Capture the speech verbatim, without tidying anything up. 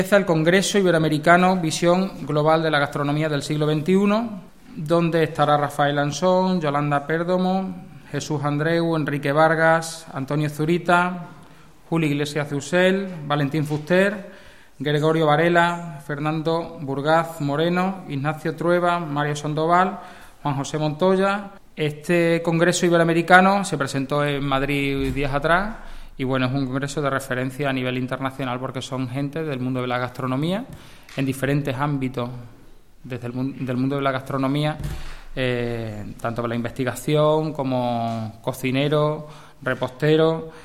Empieza el Congreso Iberoamericano Visión Global de la Gastronomía del siglo veintiuno, donde estará Rafael Ansón, Yolanda Pérdomo, Jesús Andreu, Enrique Vargas, Antonio Zurita, Julio Iglesias Ceussel, Valentín Fuster, Gregorio Varela, Fernando Burgaz Moreno, Ignacio Trueba, Mario Sandoval, Juan José Montoya. Este Congreso Iberoamericano se presentó en Madrid días atrás y bueno, es un congreso de referencia a nivel internacional porque son gente del mundo de la gastronomía en diferentes ámbitos desde el mundo, del mundo de la gastronomía, eh, tanto para la investigación como cocineros, reposteros.